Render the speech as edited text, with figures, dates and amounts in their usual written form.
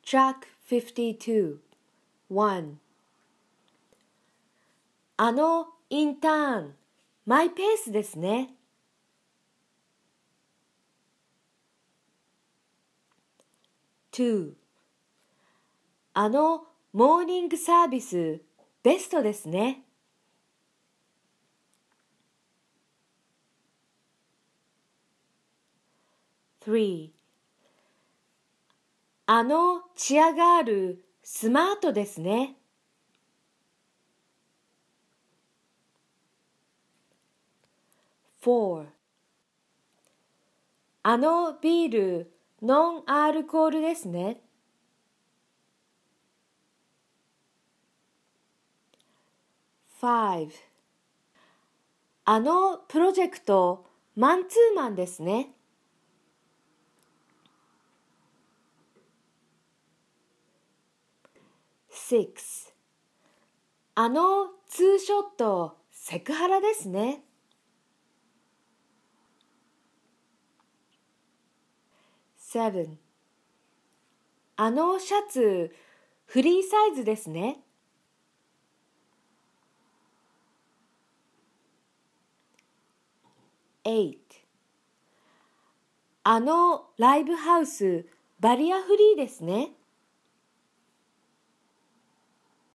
Track 52 1インターン、マイペースですね。2モーニングサービス、ベストですね。3チアガール、スマートですね。4ビール、ノンアルコールですね。5プロジェクト、マンツーマンですね。6ツーショット、セクハラですね。7シャツ、フリーサイズですね。8ライブハウス、バリアフリーですね。